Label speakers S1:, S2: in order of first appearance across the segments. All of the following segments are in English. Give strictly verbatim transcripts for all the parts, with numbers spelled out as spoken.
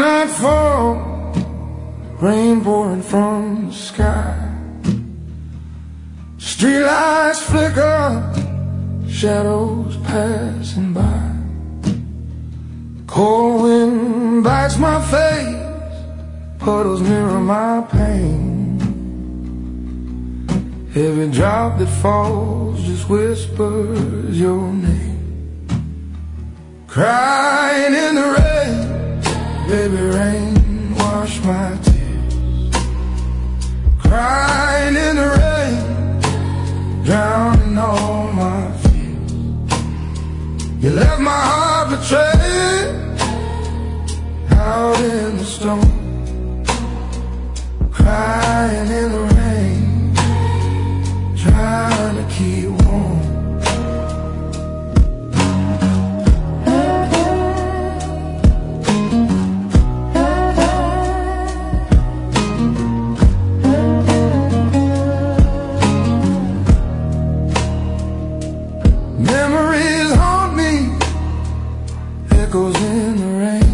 S1: nightfall, rain pouring from the sky. Streetlights flicker, shadows passing by. Cold wind bites my face, puddles mirror my pain. Every drop that falls just whispers your name. Crying in the rain, baby rain, wash my tears. Crying in the rain, drowning all my fears. You left my heart betrayed out in the storm. Crying in the rain, trying to keep warm. Memories haunt me, echoes in the rain.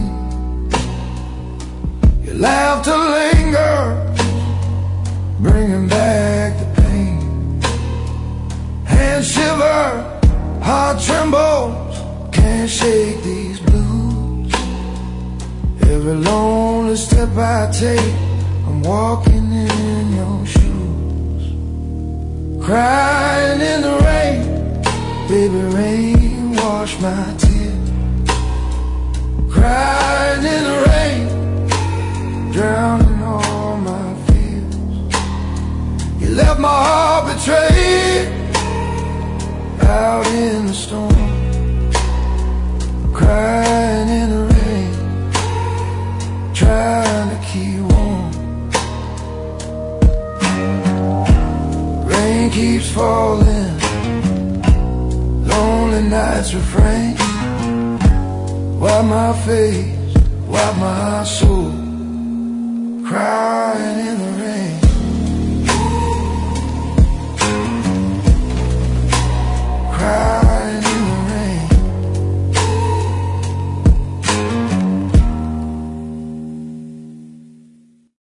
S1: Your laughter lingers, bringing back the pain. Hands shiver, heart trembles, can't shake these blues. Every lonely step I take, I'm walking in your shoes. Crying in the rain, baby rain, wash my tears. Crying in the rain, drowning all my fears. You left my heart betrayed out in the storm. Crying in the rain, trying to keep warm. Rain keeps falling, lonely nights refrain. Wipe my face, wipe my soul, crying in the rain.